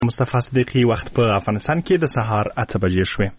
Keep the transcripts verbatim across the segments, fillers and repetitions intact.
مصطفی صدیقی وخت په افغانستان کې د سهار اته بجې شوې.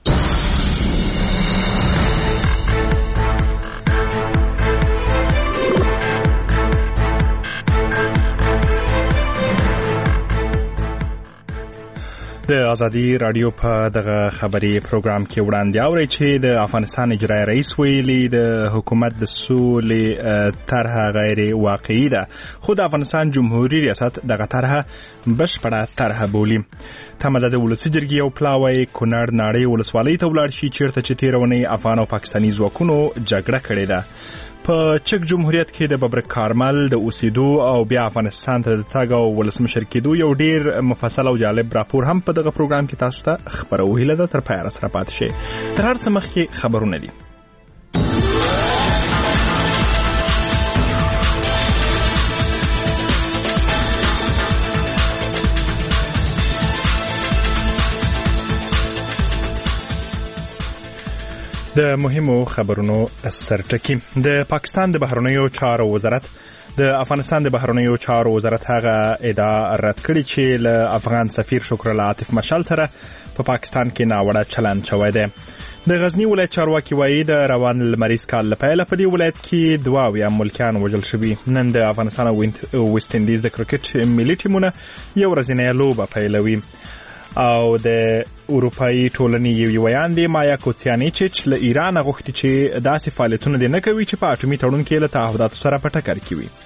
د ازادي رادیو په دغه خبري پروګرام کې وړاندې اوري چې د افغانستان اجرایي رئیس ویلي د حکومت د سولې طرحه غیر واقعي ده، خو د افغانستان جمهوریت ریاست دغه طرحه بشپړه طرحه بولي. تمه ده د ولسي جرګې یو پلاوی کونړ ناړۍ ولسوالۍ ته ولاړ شي چیرته چې تېره اونۍ افغان او پاکستاني ځواکونو جګړه کړې ده. په چک جمهوریت کې د ببرک کارمل د اوسېدو او بیا افغانستان ته د تګ او ولسمشر کېدو یو ډیر مفصل او جالب راپور هم په دغه پروګرام کې تاسو ته خبرو هیله ده. تر پایه سره پاتې شئ. تر هر څه مخکې خبرونه دي. د مهمو خبرونو سرټکی. د پاکستان د بهرنیو چارو وزارت د افغانستان د بهرنیو چارو وزارت هغه ادعا رد کړې چې له افغان سفیر شکر الله عاطف مشال سره په پا پاکستان کې ناوړه چلند شوی دی. د غزنی ولایت چارواکي وایي د روان لمریز کال لپاره په دې ولایت کې دوه اویا ملکیان وژل شوي. نن د افغانستان او ویسټ اندیز د کرکټ ملي ټیمونه یو ورځنۍ لوبه پیلوي او د اروپایي ټولنې یو ویان دی مایا کوتسیانیچ له ایران غوښتي چې داسې فعالیتونه دې نه کوي چې په اټومي تړون کې له تعهداتو سره په ټکر کې وي.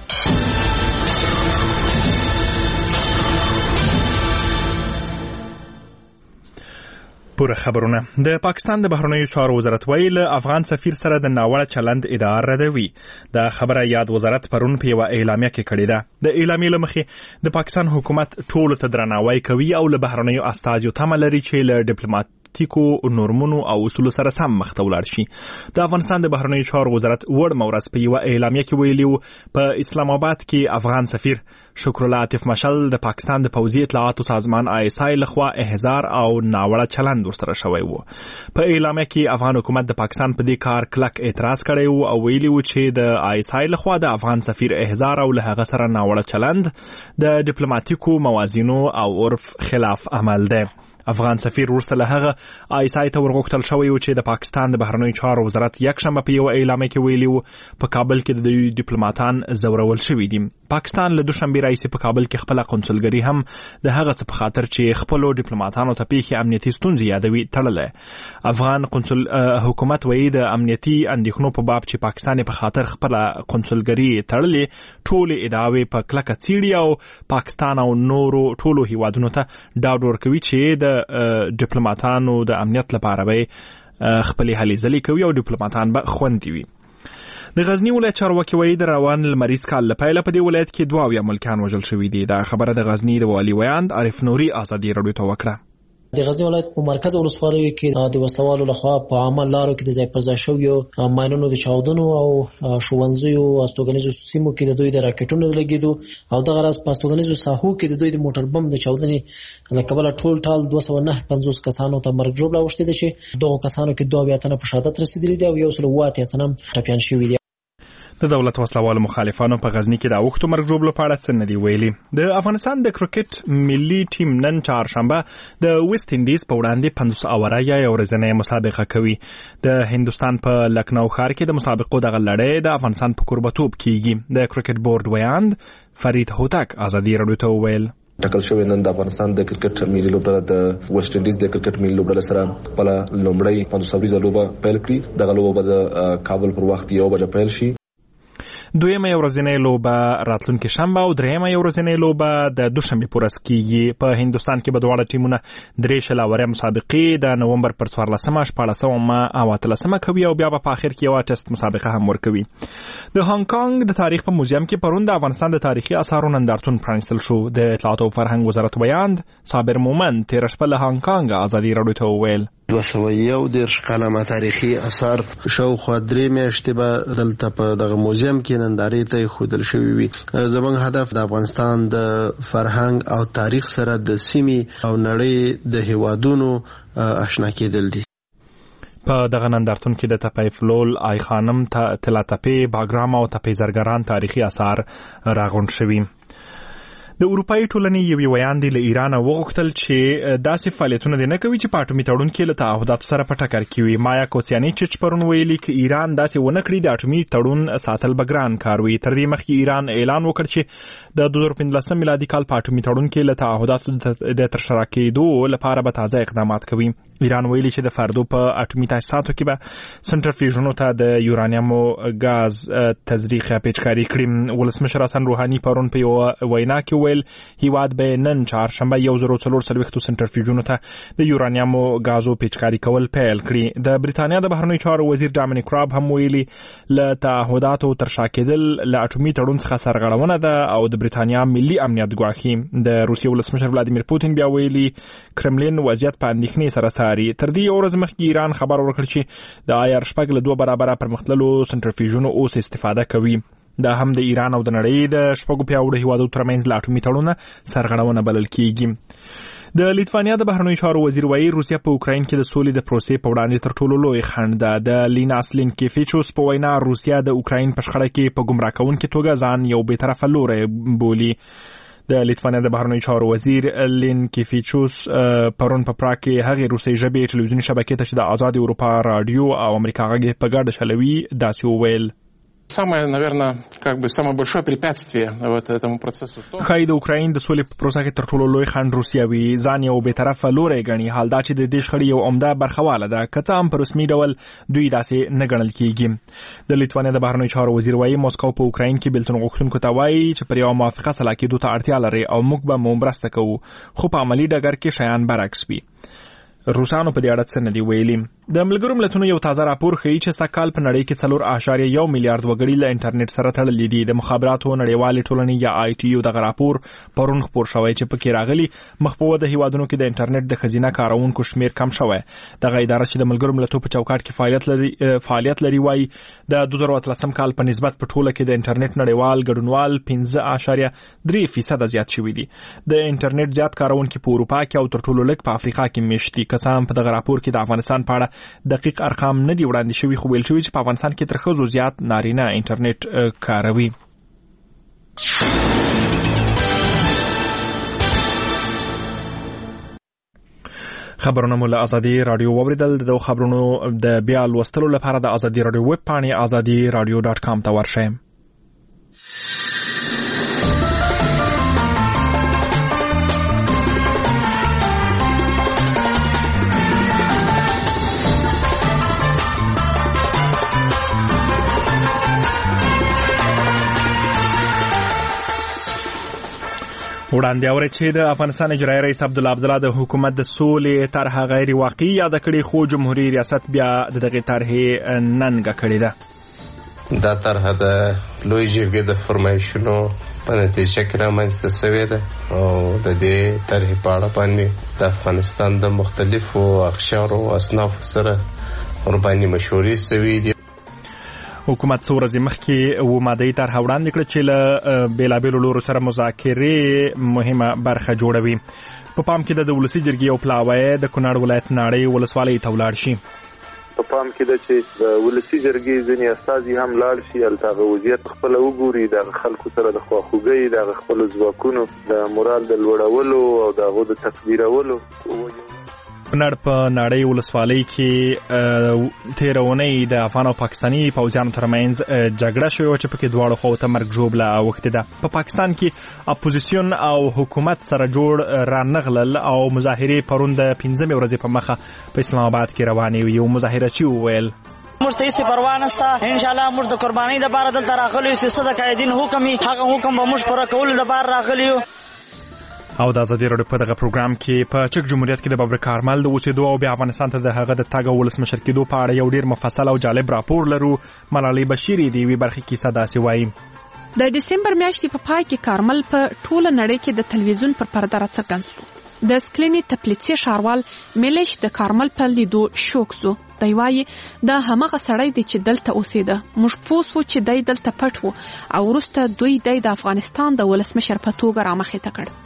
پوره خبرونه. د پاکستان د بهرنیو چارو وزارت ویلي له افغان سفیر سره د ناوړه چلند ادعا ردوي. د خبره یاد وزارت پرون په یوه اعلامیه کې کړې ده. د اعلامیې له مخې د پاکستان حکومت ټولو ته درناوی کوي او له بهرنیو استازو تمه لري چې له ډیپلومات تیکو نورمونو او اصولو سره سم مخ ته ولاړ شي. د افغانستان د بهرنیو چارو وزارت وړ مورز په یوه اعلامیه کې ویلي په اسلام آباد کې افغان سفیر شکر الله عاطف مشال د پاکستان د پوځي اطلاعاتو سازمان آی اس آی لخوا احضار او ناوړه چلند ورسره شوی وو. په اعلامیه کې افغان حکومت د پاکستان په دې کار کلک اعتراض کړی وو او ویلي وو چې د آی اس آی لخوا د افغان سفیر احضار او له هغه سره ناوړه چلند د ډیپلوماټیکو موازینو او عرف خلاف عمل دی. افغان سفیر ورسته له هغه آی اس آی ته ورغوښتل شوی و چې د پاکستان د بهرنیو چارو وزارت یکشنبه په یوه اعلامیه کې ویلي و په کابل کې د ډیپلوماتان زورول شوي دي. پاکستان له دوشنبې راهیسې په کابل کې خپله قونسلګري هم د هغه څه په خاطر چې خپلو ډیپلوماتانو ته پیښې امنیتي ستونزې یادوي تړلی. افغان قونسل حکومت وایي د امنیتي اندېښنو په باب چې پاکستان په خاطر خپله قونسلګري تړلې ټولې ادعاوې په کلکه څیړي او پاکستان او نورو ټولو هیوادونو ته ډاډ ورکوي چې د ډیپلوماتانو د امنیت لپاره به خپلې هلې ځلې کوي او ډیپلوماتان به خوندي وي. د غزنی ولایت چارواکي وایي د روان لمریز کال لپاره په دې ولایت کې دوه اویا ملکیان وژل شوي دي. دا خبره د غزنی د والي ویاند عارف نوري ازادي رادیو ته وکړه. د غزنی ولایت په مرکز ولسوالیو کې د وسلوالو لخوا په عامه لارو کې د ځای پر ځای شویو ماینونو د چاودنو او ښوونځیو استوګنیزو سیمو کې د دوی د راکټونو لګېدو او دغه راز په استوګنیزو ساحو کې د دوی د موټر بم د چاودنې له کبله ټول ټال دوه سوه نهه پنځوس کسانو ته مرګ ژوبله اوښتې ده چې دغو کسانو کې دوه اویا تنه په شهادت رسېدلي دي او یو سل اووه اتیا تنه هم ټپیان شوي دي. د دولت وسلوالو مخالفانو په غزنی کې د اوښتو مرګ ژوبلو په اړه څه نه دي ویلي. د افغانستان د کرکټ ملي ټیم نن چهارشنبه د ویسټ اندیز په وړاندې پنځوس اوره یا یو ورځنۍ مسابقه کوي. د هندوستان په لکنو ښار کې د مسابقو دغه لړۍ د افغانستان په کوربتوب کیږي. د کرکټ بورډ ویاند فرید هوتک ازادي رادیو ته وویل ټاکل شوی نن د افغانستان د کرکټ ملي لوبډله د ویسټ انډیز د کرکټ ملي لوبډله سره خپل لومړی پنځوس اوریزه لوبه پیل کړي. دغه لوبه به د کابل پر وخت یو بجه پیل شي. دویمه یو ورځنۍ لوبه راتلونکې شنبه او دریمه یو ورځنۍ لوبه د دوشنبې په ورځ کیږي. په هندوستان کې به دواړه ټیمونه درې شل اوره مسابقې د نومبر پر څوارلسمه شپاړسمه او اتلسمه کوي او بیا به په اخر کې یوه ټسټ مسابقه هم ورکوي. د هانګ کانګ د تاریخ په موزیم کې پرون د افغانستان د تاریخي اثارو نندارتون پرانیستل شو. د اطلاعات او فرهنګ وزارت ویاند صابر مومن تېره شپه له هانګ کانګ ازادي رادیو ته وویل دوه سوه یو دېرش قلمه تاریخي اثار شاوخوا درې میاشتې به دلته په دغه موزیم کې نندارې ته ایښودل شوي وي. زموږ هدف د افغانستان د فرهنګ او تاریخ سره د سیمې او نړۍ د هیوادونو آشنا کېدل دي. په دغه نندارتون کې د تپې فلول، آی خانم، طلا تپې، باګرام او تپې زرګران تاریخي اثار راغونډ شوي. د اروپאי ټولنې یوې ویاندې له ایران وغوښتل چې داسې فعالیتونه دې نه کوي چې په اټومي تړون کې له تعهداتو سره په ټکر کې وي. مایا کوسیانیچ پرون ویلي چې ایران داسې ونه کړي د اټومي تړون ساتل به ګران کار وي. تر دې مخکې ایران اعلان وکړ چې د دوه زره پنځلسم میلادي کال په اټومي تړون کې له تعهداتو د ترسره کېدو لپاره به تازه اقدامات کوي. ایران ویلي چې د فردو په اټومي تاسیساتو کې به سنټرفیوژونو ته د یورانیمو غاز تزریق پیچکاري کړي. ولسمشر حسن روحاني پرون په یو وینا کې ویل هیواد به نن چهارشنبه یو زر څلور څلوېښت سنټرفیوژونو ته د یورانیمو غازو پیچکاري کول پیل کړي. د بریتانیا د بهرنیو چارو وزیر ډامینیک راب هم ویلي له تعهداتو ترشا کېدل له اټومي تړون څخه سرغړونه ده او د بریتانیا ملي امنیت ګواښي. د روسیې ولسمشر ولادیمیر پوتین بیا ویلي کرملین وضعیت په اندېښنې سره څاري. تر دې ورځ مخکې ایران خبر ورکړ چې د آیار شپږ له دوه برابره پرمختللو سنټرفیوژونو اوس استفاده کوي. دا هم د ایران او د نړۍ د شپږو پیاوړو هیوادو ترمنځ له اټومي تړونه سرغړونه بلل کېږي. د لیتوانیا د بهرنیو چارو وزیر وایي روسیا په اوکراین کې د سولې د پروسې په وړاندې تر ټولو لوی خنډ ده. د لیناس لینکیفیچوس په وینا روسیا د اوکراین په شخړه کې په ګمراه کوونکې توګه ځان یو بې طرفه لوری بولي. د لیتوانیا د بهرنیو چارو وزیر لینکیفیچوس پرون په پراګ کې هغې روسي ژبې ټلویزیوني شبکې ته چې د آزاد اروپا رادیو او امریکا غږ په ګډه چلوي داسې وویل. Самое, наверное, как бы самое большое препятствие вот этому процессу. خای د اوکراین د سولې په پروسه کې تر ټولو لوی خنډ روسیا وی ځان یو به طرفه لوري غني. حال دا چې د دې شخړې یو عمده برخواله ده کته هم په رسمي ډول دوی داسې نه ګڼل کیږي. د لیتوانیا د بهرنیو چارو وزیر وایي موسکو په اوکراین کې بلتون غوښتونکو ته وایي چې پر یو موافقه سلا کېدو ته اړتیا لري او موږ به مو مرسته کوو خو په عملی ډګر کې شیان برعکس وي. روسانو په دې اړه څه نه دی ویلي. د ملګرو ملتونو یو تازه راپور ښیي چې سږ کال په نړۍ کې څلور اعشاریه یو میلیارډ وګړي له انټرنیټ سره تړلي دي. د مخابراتو نړیوالې ټولنې یا آی ټي یو دغه راپور پرون خپور شوی چې پکې راغلي مخ په وده هیوادونو کې د انټرنیټ د ښځینه کارونکو شمیر کم شوی. دغه اداره چې د ملګرو ملتونو په چوکاټ کې فعالیت لري فعالیت لري وایي د دوه زره اتلسم کال په نسبت په ټوله کې د انټرنیټ نړیوال ګډونوال پنځه اعشاریه درې فیصد زیات شوي دي. د انټرنیټ زیات کارونکو په اروپا کې او تر ټولو لږ په افریقا کې میشت دي. که څه هم په دغه راپور کې د افغانستان په اړه دقیق ارقام نه دی وړاندې شوي خو ویل شوي چې په افغانستان کې تر ښځو زیات نارینه انټرنیټ کاروي. خبرونه مو له ازادي رادیو واوریدل. د خبرونو د بیا لوستلو لپاره د ازادي رادیو ویب پاڼې ازادي رادیو ډاټ کام ته ورشئ. وړاندې اوري چې د افغانستان اجرایي رئیس عبدالله عبدالله د حکومت د سولې طرحه غیر واقعي یاد کړې خو جمهوریت ریاست بیا د دغه طرحې ننګه کړې ده. دا طرحه د لوی جرګې د فرمایشونو په نتیجه کې رامنځته شوې ده او د دې طرحې په اړه باندې د افغانستان د مختلفو اقشارو او اصنافو سره ورباندې مشورې شوې دي. حکومت څو ورځې مخکې و مادي طرحه وړاندې کړه چې له بیلابیلو لورو سره مذاکرې مهمه برخه جوړوي. په پام کې د ولسی جرګې او پلاوی د کونړ ولایت ناړۍ ولسوالۍ ته ولاړ شي. په پام کې ده چې د ولسی جرګې ځینې استازي هم لاړ شي هلته وضعیت خپل وګوري د خلکو سره د خواخوږۍ د خپل ځواکونو د مورال د لوړولو او د هغو د تقدیرولو. کونړ په ناړۍ ولسوالۍ کې تېرونۍ د افغان او پاکستاني پوځیانو ترمنځ جګړه شوې چې پکې دواړو خواو ته مرګ ژوبله اوښتې ده. په پاکستان کې اپوزیسیون او حکومت سره جوړ رانغلل او مظاهرې پرون د پنځمې ورځې په مخه په اسلام آباد کې روانې وي. یو مظاهرچي وویل موږ ته هیڅ پروا نشته، ان شاء الله موږ د قربانۍ لپاره دلته راغلي یو چې د قائدین حکم هغه حکم به موږ پوره کولو لپاره راغلي یو. او د ازادي رادیو په دغه پروګرام کې په چک جمهوریت کې د بابر کارمل د اوسېدو او بیا افغانستان ته د هغه د تګ او ولسمشر کېدو په اړه یو ډیر مفصل او جالب راپور لرو. ملالۍ بشیر دی وی برخه کې صدا سی وایي د دسمبر میاشتې په پای کې کارمل په ټوله نړۍ کې د تلویزیون پر پرده راڅرګند شو. د سکلینی تپلیڅي ښاروال ملیش د کارمل په لیدو شوک شو. دی وایي دا همغه سړی دی چې دلته اوسېده. موږ پوه شو چې دی دلته پټ و او وروسته دوی دی د افغانستان د ولسمشر په توګه رامخې ته کړ.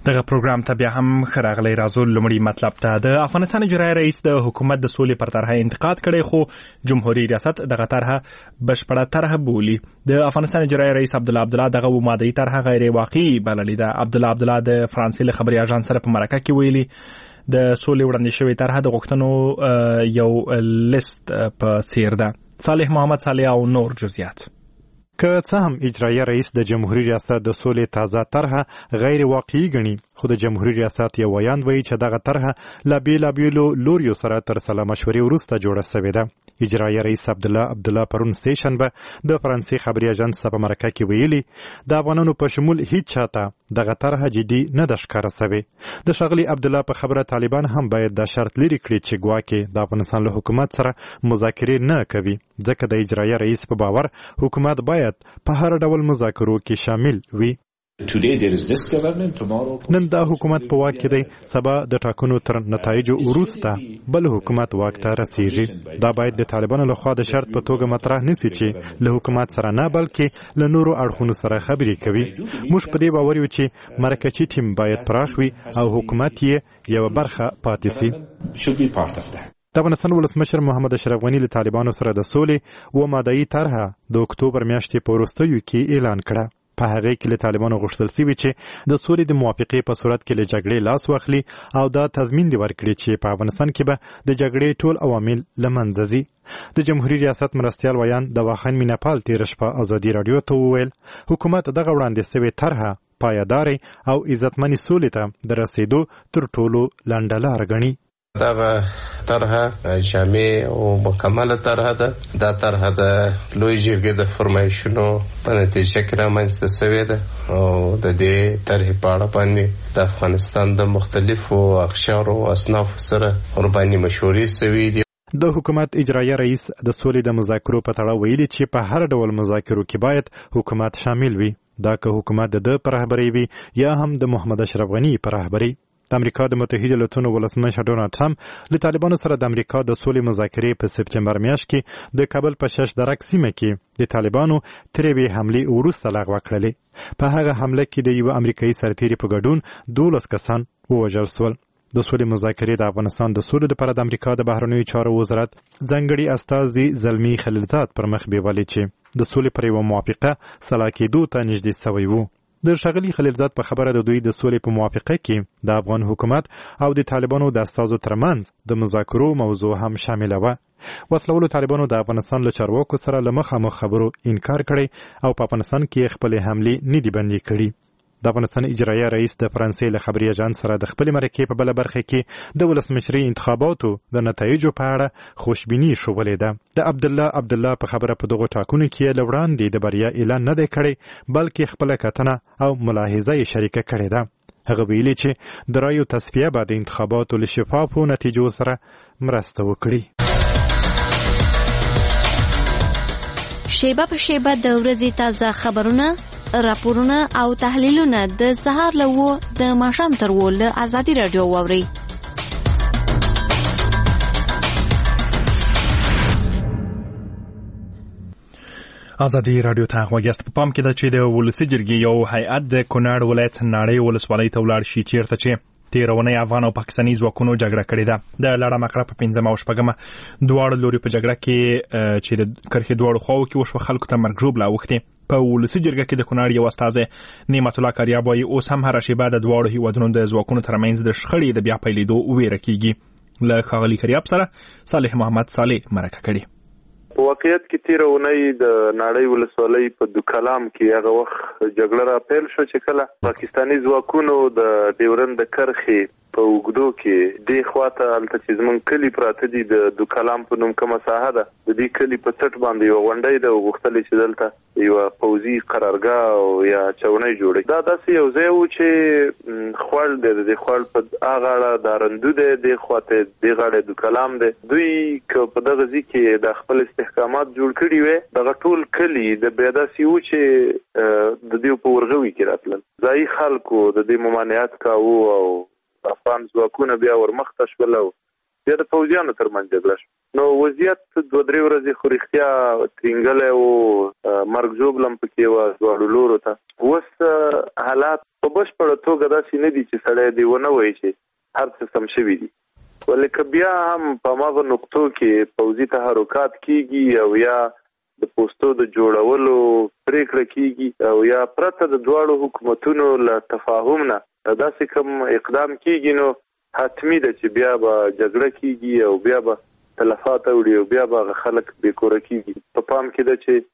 دغه پروګرام ته بیا هم ښه راغلی. راځو لومړی مطلب ته. د افغانستان اجرایي رئیس د حکومت د سولې پر طرحه انتقاد کړی، خو جمهوریت ریاست دغه طرحه بشپړه طرحه بولي. د افغانستان اجرایي رئیس عبدالله عبدالله دغه مادي طرحه غیر واقعي بللې ده. عبدالله عبدالله د فرانسې له خبري اژانس سره په مرکه کې ویلي د سولې وړاندې شوې طرحه د غوښتنو یو لیست په څیر ده. صالح محمد صالح او نور جزئیات. که څه هم اجرایي رئیس د جمهوریت ریاست د سولې تازه طرحه غیر واقعي ګڼي، خو د جمهوریت ریاست یو ویاند وایي چې دغه طرحه له بېلابېلو لوریو سره تر سلا مشورې وروسته جوړه شوې ده. اجرایي رئیس عبدالله عبدالله پرون سه شنبه د فرانسې خبري اژانس ته په مرکه کې ویلي د افغانانو په شمول هیڅ چاته دغه طرحه جدي نه ده ښکاره شوې. د ښاغلي عبدالله په خبره طالبان هم باید دا شرط لرې کړي چې ګواکې د افغانستان له حکومت سره مذاکرې نه کوي، ځکه د اجرایي رئیس په باور حکومت باید په هر ډول مذاکرو کې شامل وي. نن دا حکومت په واک کې دی، سبا د ټاکنو تر نتایجو وروسته بل حکومت واک ته رسیږي. دا باید د طالبانو لخوا د شرط په توګه مطرح نسی چې له حکومت سره نه بلکې له نورو اړخونو سره خبرې کوي. موږ په دې باور یو چې مرکزي ټیم باید پراخ وي او حکومت یې یو برخه پاتې سي. د افغانستان ولسمشر محمد اشرف غني له طالبانو سره د سولې و مادي طرحه د اکتوبر میاشتې په وروستیو کې اعلان کړه. په هغه کې له طالبانو غوښتل شوي چې د سولې د موافقې په صورت کې له جګړې لاس واخلي او دا تضمین دی ورکړي چې په افغانستان کې به د جګړې ټول عوامل له منځه ځي. د جمهوریت ریاست مرستیال ویان د واخان میناپال تېره شپه ازادي راډیو ته وویل حکومت دغه وړاندې شوې طرحه پایدارې او عزتمنې سولې ته د رسېدو تر ټولو لنډه لار ګڼي. دغه طرحه جامع او مکمله طرحه ده. دا طرحه د لوی جرګې د فرمایشونو په نتیجه کې رامنځته شوې ده او د دې طرحې په اړه باندې د افغانستان د مختلفو اقشارو او اصنافو سره ورباندې مشورې شوې دي. د حکومت اجرایي رئیس د سولې د مذاکرو په تړاو ویلي چې په هر ډول مذاکرو کې باید حکومت شامل وي، دا که حکومت د په رهبرۍ وي یا هم د محمد اشرف غني په رهبرۍ. د امریکا د متحده ایالاتونو ولسمشر ډونالډ ټرمپ له طالبانو سره د امریکا د سولې مذاکرې په سپټمبر میاشت کې د کابل په شش درک سیمه کې د طالبانو ترې به حملې وروسته لغوه کړلې. په هغه حمله کې د یو امریکایي سرتیري په ګډون دولس کسان ووژل شول. د سولې مذاکرې د افغانستان د سولې لپاره د امریکا د بهرنیو چارو وزارت ځانګړي استازي زلمي خلیلزاد پر مخ بیولې چې د سولې پر یوه موافقه سلا کېدو ته نږدې سوی وو. د ښاغلي خلیلزاد په خبره د دوی د سولې په موافقه کې د افغان حکومت او د طالبانو د استازو ترمنځ د مذاکرو موضوع هم شامله وه. وسلوالو طالبانو د افغانستان له چارواکو سره له مخامخ خبرو انکار کړی او په افغانستان کې خپلې حملې نه دي بندي کړي. د افغانستان اجرایي رئیس د فرانسې له خبري اژانس سره د خپلې مرکې په بله برخه کې د ولسمشرۍ انتخاباتو د نتایجو په اړه خوشبیني ښودلې ده. د عبدالله عبدالله په خبره په دغو ټاکنو کې له وړاندې د بریا اعلان نه دی کړی، بلکې خپله کتنه او ملاحظه یې شریکه کړې ده. هغه ویلي چې د رایو تصفیه به د انتخاباتو له شفافو نتیجو سره مرسته وکړي. شیبه په شیبه د ورځې تازه خبرونه، راپورونه او تحلیلونه د سهار له وو د ماښام تر وو له ازادي راډیو واورئ. ازادي راډیو ته غوږیاست. په پام کې ده چې د ولسي جرګې یو هیئت د کونړ ولایت ناړۍ ولسوالۍ ته ولاړ شي چیرته چې تیرونی افغان او پاکستاني ځواکونو جګړه کړې ده. د لړه مقره په پنځمه او شپږمه دواړو لوري په جګړه کې چې د کرښې دواړو خواو کې وشوه خلکو ته مرګ ژوبله اوښتې. په ولسي جرګه کې د کونړ یو استازی نعمت الله کاریاب وایي اوس هم هره شیبه د دواړو هیوادونو د ځواکونو ترمنځ د شخړې د بیا پیلېدو ویره کېږي. له ښاغلي کاریاب سره صالح محمد صالح مرکه کړې. په واقعیت کې تیر اونۍ د ناړۍ ولسوالۍ په دوکلام کې هغه وخت جګړه را پیل شو چې کله پاکستاني ځواکونو د ډیورند د کرښې په اوږدو کې دې خواته هلته چې زموږ کلي پراته دي د دوکلام په نوم کومه ساحه ده، د دې کلي په څټ باندې یوه غونډۍ ده او غوښتلې چې دلته یوه پوځي قرارګاه او یا چونۍ جوړوي. دا داسې یو ځای و چې خوړ دی، د دې خوړ په هغه اړه دارندو دی، دې خواته دې غاړې دوکلام دی. دوی که په دغه ځای کې د خپل استحکامات جوړ کړي وي، دغه ټول کلي د بیا داسې و چې د دې په ورغوي کې راتلل. ځایي خلکو د دې ممانعت کاوه او افغان ځواکونه بیا ورمخته شول او بیا د پوځیانو ترمنځ جګړه شوه. نو وضعیت دوه درې ورځې خو رښتیا ترینګلی و، مرګ ژوبلم پکې وه دواړو لورو ته. اوس حالات په بشپړه توګه داسې نه دي چې سړی دې ونه وایي چې هر څه سم شوي دي، ولې که بیا هم په هماغه نقطو کې پوځي تحرکات کېږي او یا د پوستو د جوړولو پرېکړه کېږي او یا پرته د دواړو حکومتونو له تفاهم نه داسې کوم اقدام کېږي، نو حتمي ده چې بیا به جګړه کېږي او بیا به تلفات اوړي او بیا به هغه خلک بې کوره کېږي. په پام کې ده چې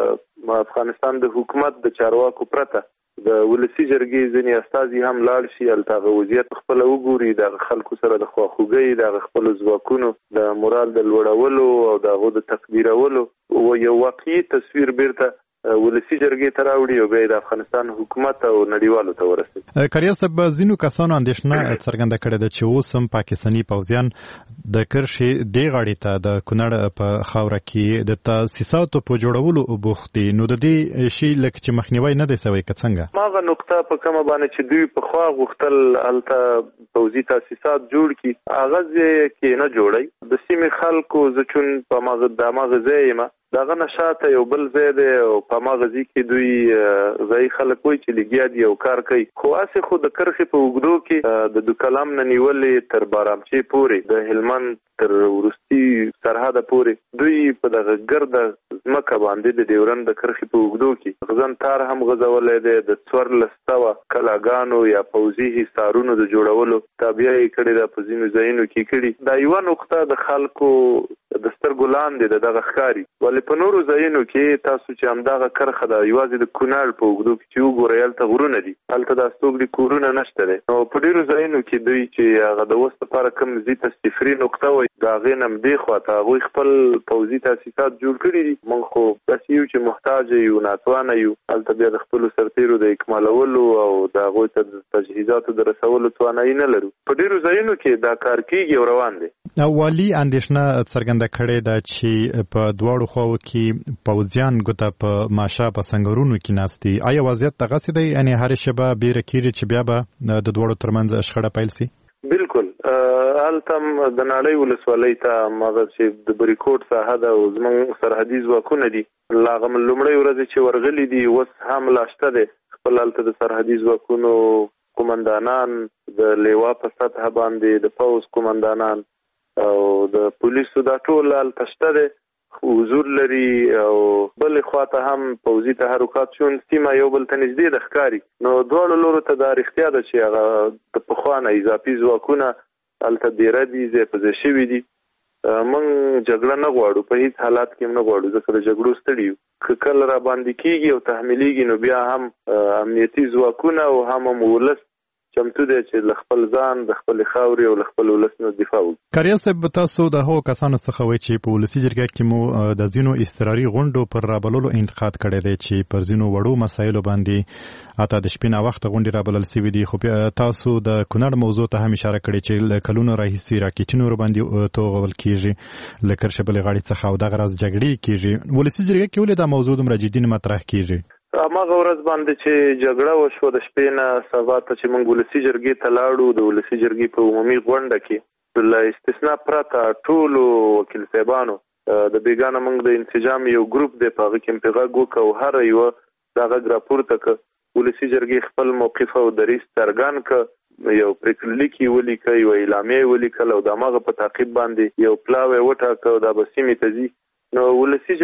د افغانستان د حکومت د چارواکو پرته د ولسي جرګې ځینې استازي هم لاړ شي، هلته هغه وضعیت خپله وګوري، د هغه خلکو سره د خواخوږۍ، د هغه خپلو ځواکونو د مورال د لوړولو او د هغو د تقدیرولو و یو واقعي تصویر بیرته ولسي جرګې ته راوړي او بیا د افغانستان حکومت او نړیوالو ته ورسوي. کریا صاحب، ځینو کسانو اندېښنه څرګنده کړې ده چې اوس هم پاکستاني پوځیان د کرښې دې غاړې ته د کونړ په خاوره کې د تاسیساتو په جوړولو بوخت دي، نو د دې شي لکه چې مخنیوی نه دی سوی که څنګه؟ هغه نقطه په کومه باندې چې دوی پخوا غوښتل هلته پوځي تاسیسات جوړ کړي، هغه ځای کې نه جوړی. د سیمې خلکو زه چون په د هماغه ځای یم، د هغه نه شاته یو بل ځای دی او په هماغه ځای کې دوی ځایي خلک وایي چې لګیا دي او کار کوي، خو هسې خو د کرښې په اوږدو کې د دوکلام نه نیولې تر بارامچې پورې، د هلمند تر وروستي سرحده پورې دوی په دغه ګرده ځمکه باندې د ډیورنډ د کرښې په اوږدو کې غزن تار هم غځولی دی، د څوارلس سوه کلاګانو یا پوځي حصارونو د جوړولو تابعه یې کړې ده، په ځینو ځایونو کې کړي. دا یوه نقطه د خلکو د سترګو لاندې د دغه ښکاري، ولې په نورو ځایونو کې تاسو چې همدغه کرښه ده یوازې د کونړ په اوږدو کې چې وګورئ هلته غرونه دي، هلته د استوګنې کورونه نشته دی. نو په ډېرو ځایونو کې دوی چې هغه د اوس لپاره کوم ځي ته صفري نقطه وایي، د هغې نه همدې خواته هغوی خپل پوځي تاسیسات جوړ کړي دي. موږ خو داسې یو چې محتاجه یو، ناتوانه یو، هلته بیا د خپلو سرتېرو د اکمالولو او د هغوی ته د تجهیزاتو د رسولو توانایي نه لرو. په ډېرو ځایونو کې دا کار کېږي او روان دی. والي اندېښنه څرګنده کړې ده چې په دواړو خواو کې پوځیان ګوته په ماشه په سنګرونو کې ناست دي. آیا وضعیت دغسې دی؟ یعنې هرې شېبه بیره کېږي چې بیا به د دواړو ترمنځ شخړه پیل سي؟ بالکل. هلته هم د ناړۍ ولسوالۍ ته هغه چې د بریکوټ ساحه ده او زموږ سرحدي ځواکونه دي، له هغه لومړۍ ورځې چې ورغلي دي اوس هم لا شته دی. خپل هلته د سرحدي ځواکونو قومندانان، د لیوا په سطحه باندې د پوځ قومندانان او د پولیسو دا ټول هلته شته دی، حضور لري. او بلې خواته هم پوځي تحرکات چون سیمه یو بل ته نږدې ده ښکاري، نو دواړو لورو ته دا رښتیا ده چې هغه د پخوا نه اضافي ځواکونه هلته ډېره دي، ځای په ځای شوي دي. موږ جګړه نه غواړو، په هیڅ حالات کې هم نه غواړو، ځکه د جګړو ستړي یو. که کله را باندې کېږي او تحمیلېږي نو بیا هم امنیتي ځواکونه او هم هم ولس چمتو دی چې له خپل ځان، د خپلې خاورې او له خپل ولس نه دفاع وکړي. کریا صاحب، تاسو د هغو کسانو څخه وایي چې په ولسي جرګه کې مو د ځینو اضطراري غونډو پر رابللو انتقاد کړی دی چې پر ځینو وړو مسایلو باندې حتی د شپې ناوخته غونډې رابلل سوي دي، خو تاسو د کونړ موضوع ته هم اشاره کړې چې له کلونو راهیسې راکېټونه ورباندې توغول کېږي له کرښې بلې غاړې څخه او دغه راز جګړې کېږي. ولسي جرګه کې ولې دا موضوع دومره جدي مطرح کېږي؟ هماغه ورځ باندې چې جګړه وشوه د شپې نه سبا ته چې موږ ولسي جرګې ته لاړو، د ولسي جرګې په عمومي غونډه کې له استثنا پرته ټولو وکیل صاحبانو د بیګانه موږ د انسجام یو ګروپ دی، په هغه کې مې غږ وکړ او هر یوه دا غږ راپورته کړ. ولسي جرګې خپل موقف او دریځ څرګند کړ، یو پریکړلیک یې ولیکه، یو اعلامیه یې ولیکل او د هماغه په تعقیب باندې یو پلاوی وټاکه او دا به سیمې ته ځي. نو ولسي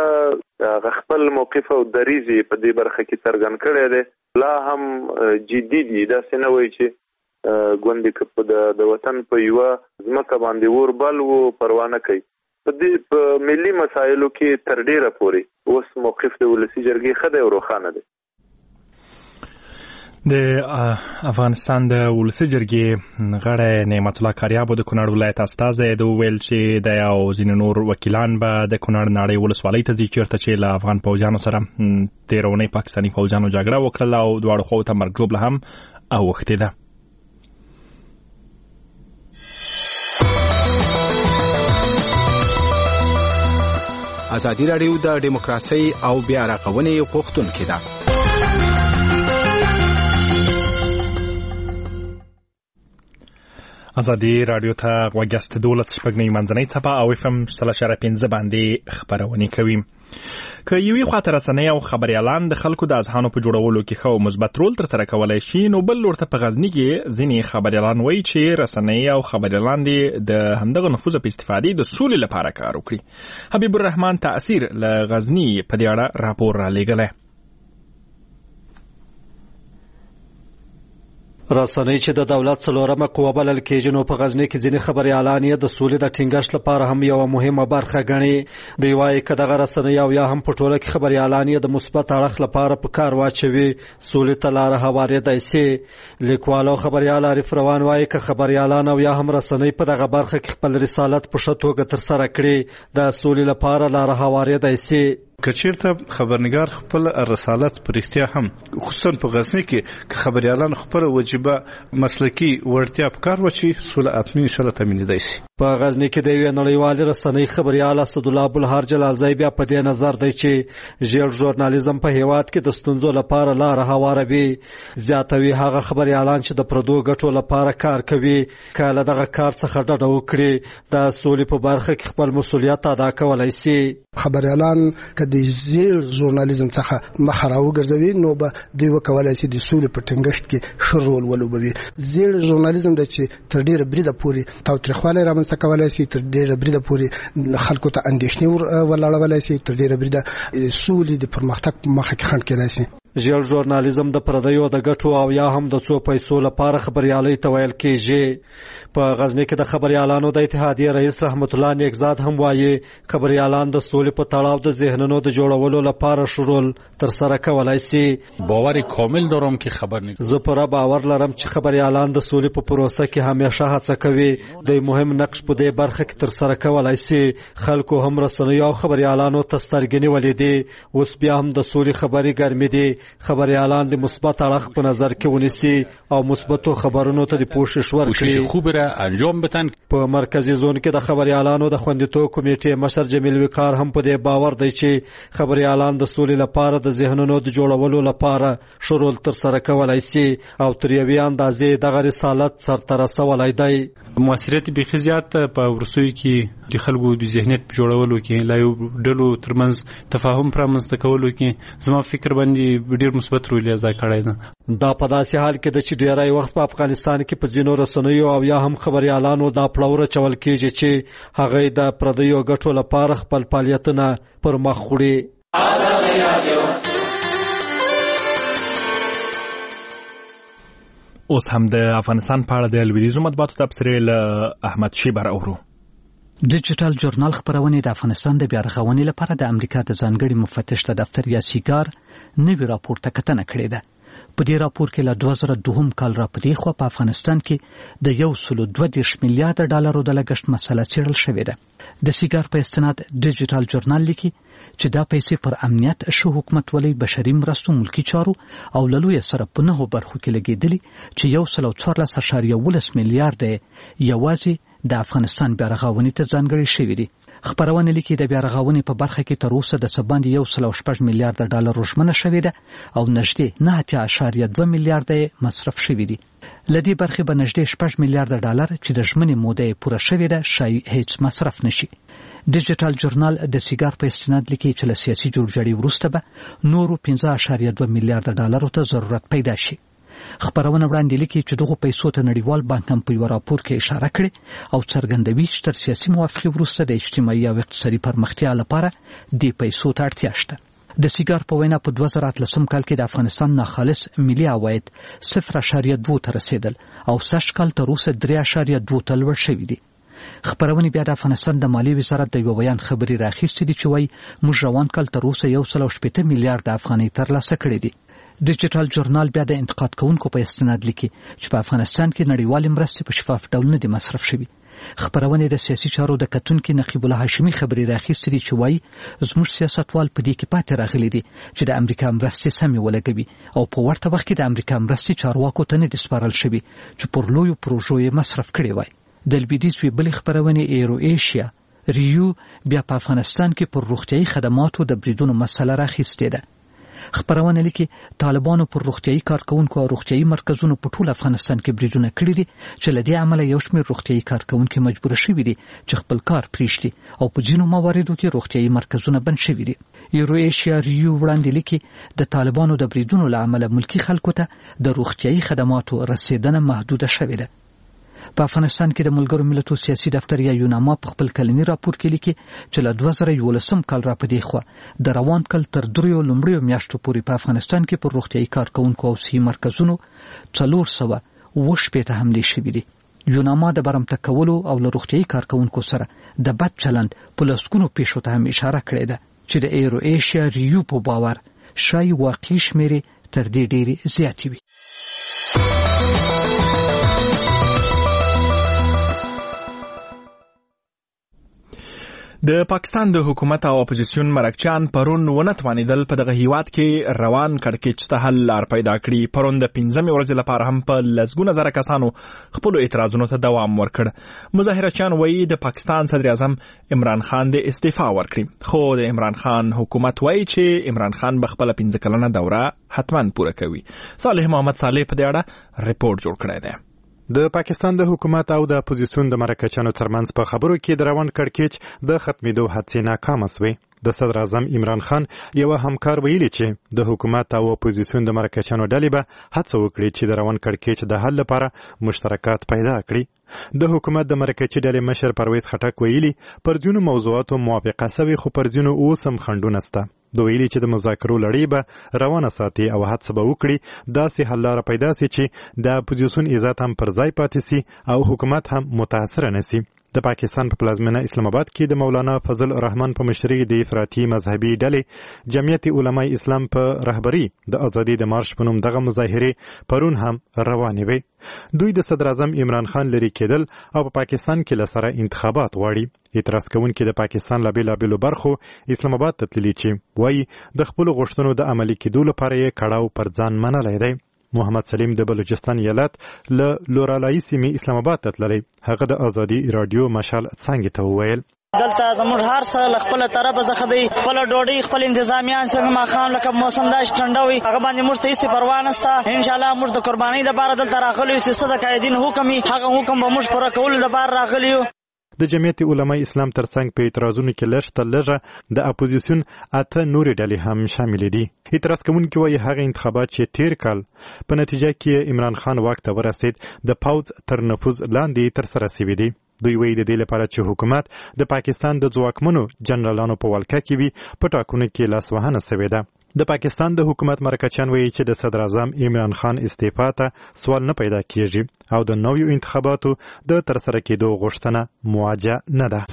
جرګه خپل موقف او دریځ په دې برخه کې څرګند کړی دی، لا هم جدي دي. داسې نه وایي چې ګوندې که د وطن په یوه ځمکه باندې اور بل و پروا نه کوي. په دې په ملي مسایلو کې تر ډیره پورې اوس موقف د ولسي جرګې ښه دی او روښانه دی. د افغانستان د ولسي جرګې غړی نعمت الله کاریابو د کونړ ولایت استازی د وویل چې د او ځینې نور وکیلان به د کونړ ناړۍ ولسوالۍ ته ځي چېرته چې له افغان پوځیانو سره تېره اونۍ پاکستاني پوځیانو جګړه وکړله او دواړو خواو ته مرګ ژوبله هم اوښتې ده. ازادي راډیو د ډیموکراسۍ او بیا رغونې غوښتونکې ده. ازادي رادیو ته غوږ دولت شپږنۍ منځنۍ څپه او اف ام سل اشاره پنځه باندې خبرونه کوي. که یوې خواته رسنۍ او خبريالان د خلکو د اذهانو په جوړولو کې خو مثبت رول تر سره کولای شي، نو بل ورته په غزني کې ځینې خبريالان وایي چې رسنۍ او خبريالان دي د همدغه نفوذ په استفادې د سولې لپاره کار وکړي. حبیب الرحمن تاثیر له غزني په دې اړه راپور را لېږلی. رسنۍ چې د دولت څلورمه قوه بلل کېږي، نو په غزني کې ځینې خبريالان یې د سولې د ټینګښت لپاره هم یو مهمه برخه ګڼي. دوی وایي که دغه رسنۍ او یا هم په ټوله کې خبريالان یې د مثبت اړخ لپاره په کار واچوي، سولې ته لاره هواریدای شي. لیکوال او خبريال عارف روان وایي که خبريالان او یا هم رسنۍ په دغه برخه کې خپل رسالت په ښه توګه ترسره کړي، د سولې لپاره لاره هواریدای شي. کچیرته خبرنګار خپل رسالت پر اختیار هم خصوصا په غزني کې که خبريالان خپل وجيبه مسلکي ورتیا په کار وچی سول اتمی ان شاء الله تامینیدای شي. په غزني کې د یو نړیوال رسنۍ خبريال اسد الله ابوالهار جلالزی بیا په دې نظر دی چې ژیړ ژورنالیزم په هیواد کې د ستونزو لپاره لار هواروي. زیاتوي هغه خبريالان چې د پردو ګټو لپاره کار کوي، کله دغه کار څخه ډډه وکړي، د سولې په برخه کې خپل مسولیت ادا کولای شي. خبريالان د زیر ژورنالیزم څخه مخ راوګرځوي، نو به دوی وکولای شي د سولې په ټینګښت کې ښه رول ولوبوي. زیر ژورنالیزم د چې تر ډیره بریده پورې تاوتریخوالی رامنځته کولی شي، تر ډیره بریده پورې خلکو ته اندېښنې ولاړولی شي، تر ډیره بریده سولې د پرمختګ په مخه کې خنډ کېدای شي. ژیړ ژورنالیزم د پردیو د ګټو او یا هم د څو پیسو لپاره خبريالۍ ته ویل کېږي. په غزني کې د خبريالانو د اتحادیې رئیس رحمت الله نیکزاد هم وایي خبريالان د سولې په تړاو د ذهنونو د جوړولو لپاره شرول تر سره کولای شي. باور کامل دارم که خبر نه زه پر باور لرم چې خبريالان د سولې په پروسه کې همیشه هڅه کوي، د مهم نقش په دې برخه کې تر سره کولای شي. خلکو هم رسنۍ او خبريالانو ته سترګې نیولې دي، اوس بیا هم د سولې خبري ګرمې دي. خبريالان د مثبت اړخ په نظر کې ونیسي او مثبتو خبرونو ته د پوښښ ورکړي، خوب را انجام بدن. په مرکزی زون کې د خبريالانو د خوندیتوب کمیټې مشر جمیل وقار هم په دې باور دی چې خبريالان د سولې لپاره د ذهنونو د جوړولو لپاره شرول تر سره کولای شي او تر یوې اندازې دغه رسالت سرته رسولای دی. موثریت به زیات په ورسوي کې د خلکو د ذهنیت جوړولو کې لا یو ډلو ترمنځ تفاهم پرمنځ کولو کې زما فکر باندې ډیر مثبت رول ادا کړی دی. دا په داسې حال کې د چې ډیری وخت په افغانستان کې په ځینو رسنیو او یا هم خبريالانو دا پلوره چول کېږي چې هغه د پردیو ګټو لپاره خپل فعالیتونه پر مخ وړي. اوس هم د افغانستان په اړه د لویدیځو مطبوعاتو تبصرې له احمد شیبر اورو. ډیجیټل ژورنال خبرونه د افغانستان د بیارغونې لپاره د امریکا د ځانګړي مفتش د دفتر یا سیګار نوی راپور ته کتنه کړې ده. په دې راپور کې له دوه زره دوه کال را پدې خو په افغانستان کې د یو سلو دوه دېرش میلیارډ ډالرو د لګښت مسله څېړل شوې ده. د سیګار په استناد ډیجیټل ژورنال لیکي چې دا پیسې پر امنیت، ښه حکومتولۍ، بشري مرستو، ملکي چارو او له لویه سره په نهو برخو کې لګېدلي چې یو سل او څوارلس اعشاریه ولس میلیارډ یوازې د افغانستان بیارغونې ته ځانګړي شوي دي. خبرونه لیکي د بیارغونې په برخه کې تر اوسه د څه باندې یو سل او شپږ میلیارډ ډالر ژمنه شوې ده او نږدې نه اتیا اعشاریه دوه میلیارډ مصرف شوي دي. له دې برخې به نږدې شپږ میلیارډ ډالر چې د ژمنې موده یې پوره شوې ده شایي هیڅ مصرف نشي. ډیجیټل ژورنال د سیګار په استناد لیکي چې له سیاسي جوړجاړي وروسته به نورو پنځه اعشاریه دوه میلیارډ ډالرو ته ضرورت پیدا شي. خبرونه وړاندې لیکي چې دغه پیسو ته نړیوال بانک هم په یو راپور کې اشاره کړې او څرګندوي چې تر سیاسي موافقې وروسته د اجتماعي او اقتصادي پرمختیا لپاره د پیسو ته اړتیا شته. د سیګار په وینا په دوه زره اتلسم کال کې د افغانستان ناخالص ملي عواید صفر اعشاریه دوه ته رسیدل او سږ کال تر اوسه درې اعشاریه دوه ته لوړ شوي دي. خبرونه بیا د افغانستان د مالی وزارت د یو بیان خبري راخیستې دي چې وایي موږ روان کال تر اوسه یو سل او شپېته میلیارډ افغانۍ ترلاسه کړې دي. ډیجیټل ژورنال بیا د انتقاد کوونکو په استناد لیکي چې په افغانستان کې نړیوال مرستې په شفاف ډول نه دي مصرف شوي. خبرونه د سیاسي چارو د کتونکو نقیب الله هاشمي خبري راخیستې دي چې وایي زموږ سیاستوال په دې کې پاتې راغلي دي چې د امریکا مرستې سمې ولګوي او په ورته وخت کې د امریکا مرستې چارواکو ته نه دي سپارل شوي چې پر لویو پروژو یې مصرف کړي وای. د لویدیځ وی بلې خبرونه ایرو ایشیا ریو بیا په افغانستان کې پر روغتیايي خدماتو د بریدونو مسله راخیستې ده. خبرونه لیکي طالبانو پر روغتيایي کارکونکو او روغتيایي مرکزونو په ټول افغانستان کې بریدونه کړي دي چې لدې عمله یو شمېر روغتيایي کارکونکو مجبور شوي دي چې خپل کار پریږدي او په ځینو مواردو کې روغتيایي مرکزونه بند شوي دي. یورو ایشیا ریو وړاندې لیکي د طالبانو د بریدونو له امله ملکی خلکو ته د روغتيایي خدماتو رسیدنه محدوده شوې ده. په افغانستان کې د ملګرو ملتونو سیاسي دفتر یا یوناما په خپل کلنی راپور کې لیکي چې له دوه زره یولسم کال را پدې خو د روان کال تر دریو لومړیو میاشتو پورې په افغانستان کې پر روغتيایي کارکونکو او صحي مرکزونو څلور سوه اووه شپېته حملې شوې دي. یوناما د برمته کولو او له روغتيایي کارکونکو سره د بد چلند په لسګونو پیښو ته هم اشاره کړې ده چې د ایرو ایشیا ریو په باور شای واقعي شمیرې تر دې ډېرې زیاتې وي. د پاکستان د حکومت او اپوزیسیون مرکچیان پرون ونه توانیدل په دغه هیواد کې روان کړکېچ ته حل لار پیدا کړي. پرون د پنځمې ورځې لپاره هم په لسګونه زره کسانو خپل اعتراضونو ته دوام ورکړ. مظاهرچیان وایي د پاکستان صدر اعظم عمران خان د استعفا ورکړي، خو د عمران خان حکومت وایي چې عمران خان به خپل پنځه کلنه دوره حتما پوره کوي. صالح محمد صالح په دې اړه ریپورت جوړ کړی دی. د پاکستان د حکومت او د اپوزیسیون د مرکچیانو ترمنځ په خبرو کې د روان کړکېچ د ختمېدو هڅې ناکامه سوې. د صدر اعظم عمران خان یو همکار ویلي چې د حکومت او اپوزیسیون د مرکچیانو ډلې به هڅه وکړي چې د روان کړکېچ د حل لپاره مشترکات پیدا کړي. د حکومت د مرکچي ډلې مشر پرویز خټک ویلي پر ځینو موضوعاتو موافقه سوي، خو پر ځینو اوس هم خنډونه شته. دوی ویلي چې د مذاکرو لړۍ به روانه ساتي او هڅه به وکړي داسې حل لاره پیدا سي چې د اپوزیسیون عزت هم پر ځای پاتې سي او حکومت هم متاثره نشي. د پاکستان په پلازمینه اسلام آباد کې د مولانا فضل الرحمن په مشرۍ د افراطي مذهبي ډلې جمعیت علماء اسلام په رهبري د ازادي د مارش په نوم دغه مظاهرې پرون هم روانې وې. دوی د صدر اعظم عمران خان لري کېدل او په پاکستان کې لسره انتخابات غواړي. اعتراض کوونکي د پاکستان له بېلابېلو برخو اسلام آباد ته تللي چې وایي د خپلو غوښتنو د عملي کېدو لپاره یې کړاو پر ځان منلی دی. محمد سلیم د بلوچستان ایالت له لورالایي سیمې اسلام آباد ته تللی. هغه د ازادي رادیو مشال څانګې ته وویل دلته زموږ هر څه له خپله طرفه څخه دی، خپله ډوډۍ خپل انتظامیان څنګه ماښام لکه موسم داسې ټنډه وي هغه باندې موږ ته هېڅ پروا نشته. انشاءالله موږ د قربانۍ دپاره دلته راغلي یو چې څه د قایدین حکم وي هغه حکم به موږ پوره کولو دپاره راغلي یو. د جمعیت علماء اسلام ترڅنګ په اعتراضونو کې لږ تر لږه د اپوزیسیون اته نورې ډلې هم شاملې دي. اعتراض کوونکي وایي هغه انتخابات چې تیر کال په نتیجه کې عمران خان واک ته ورسېد د پوځ تر نفوذ لاندې ترسره شوي دي. دوی وایي د دې لپاره چې حکومت د پاکستان د ځواکمنو جنرالانو په ولکه کې وي په ټاکنو کې لاسوهنه شوې ده. د پاکستان د حکومت مرکچیان وایي چې د صدر اعظم عمران خان استعفا ته سوال نه پیدا کیږي او د نویو انتخاباتو د ترسره کېدو غوښتنه مواجه نه ده.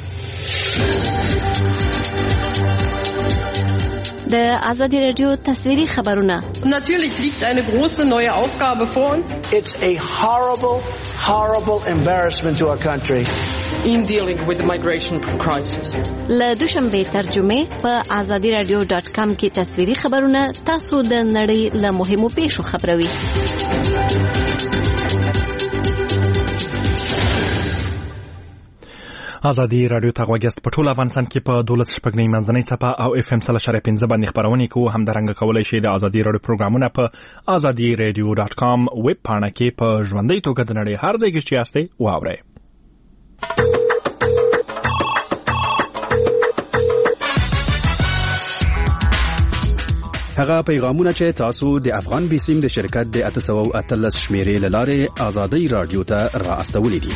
د ازادي رادیو تصویري خبرونه. Natürlich liegt eine große neue Aufgabe vor uns. It's a horrible, horrible embarrassment to our country. In dealing with the migration crisis. له دوشنبه ترجمه په ازادي رادیو ډاټ کام کې تصویري خبرونه تاسو د نړۍ له مهمو پیښو خبروي. ازادي رادیو ته غوږ یاست. په ټول افغانستان کې په دولس شپږنۍ منځنۍ څپه او اف ام سل اشاریه پنځه باندې خپرونې کوو. همدارنګه کولی شئ د ازادي رادیو پروګرامونه په ازادي رادیو ډاټ کام ویب پاڼه کې په ژوندۍ توګه د نړۍ هر ځای کې چې یاستئ واورئ. هغه پیغامونه چې تاسو د افغان بیسیم د شرکت د اته سوه او اتلس شمیرې له لارې ازادي رادیو ته را استولي دي.